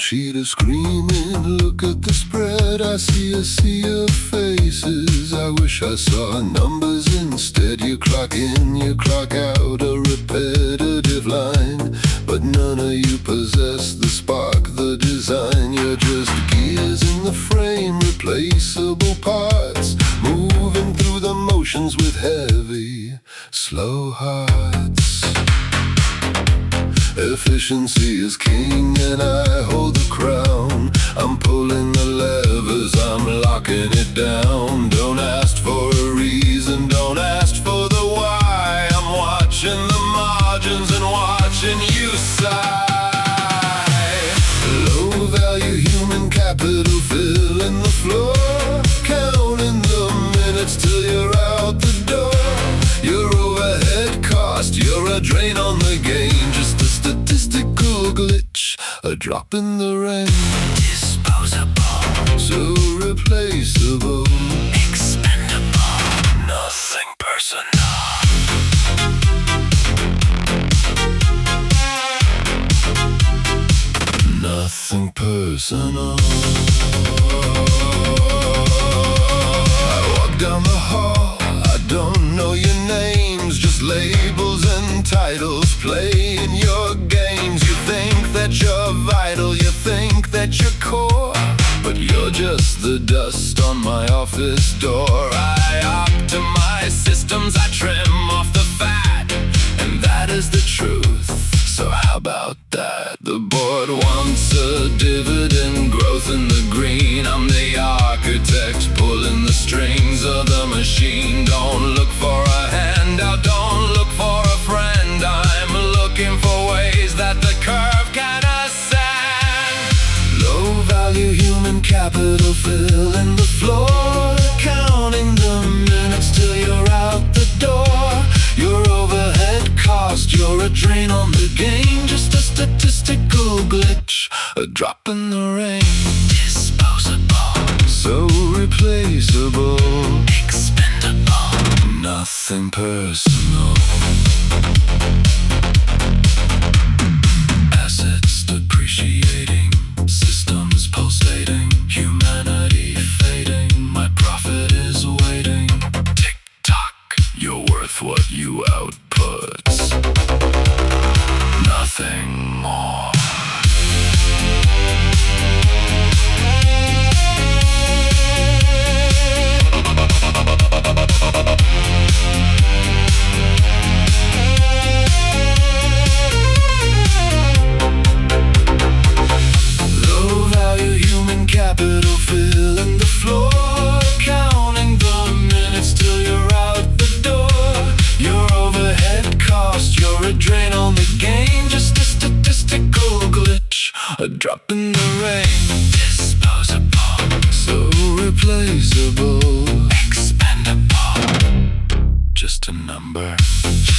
cheetahs screaming. Look at the spread, I see a sea of faces. I wish I saw numbers instead. You clock in, you clock out, a repetitive line. But none of you possess the spark, the design. You're just gears in the frame, replaceable parts, moving through the motions with heavy, slow hearts. Efficiency is king and I hold the crown. I'm pulling the levers, I'm locking it down. Don't ask for a reason, don't ask for the why. I'm watching the margins and watching you sigh. Low value human capital filling the floor, counting the minutes till you're out the door. Your overhead cost, you're a drain on the game. Just a statistical glitch, a drop in the rain. Disposable, so replaceable, expendable, nothing personal. Nothing personal. I walk down the hall, I don't know your names, just labels and titles playing your games. You think that you're vital, you think that you're core, but you're just the dust on my office door. I optimize systems, I trim off the fat, and that is the truth. So how about that? The board wants a dividend, growth in the green. I'm the architect pulling the strings of the machine. Don't look for a handout, don't look for a friend. I'm looking for ways that the curve can ascend. Low value human capital filling the floor, counting the minutes till you're out the door. Your overhead cost, you're a drain on the game. Just a statistical glitch, a drop in the rain. Disposable, so replaceable, expendable, nothing personal. Assets depreciating, systems pulsating, humanity fading. My profit is waiting. Tick tock, you're worth what you output, nothing more. Low value human capital filling the floor, counting the minutes till you're out the door. Your overhead cost, you're a drain on the game. Just a statistical glitch, a drop in the rain. Disposable, so replaceable, expendable, just a number.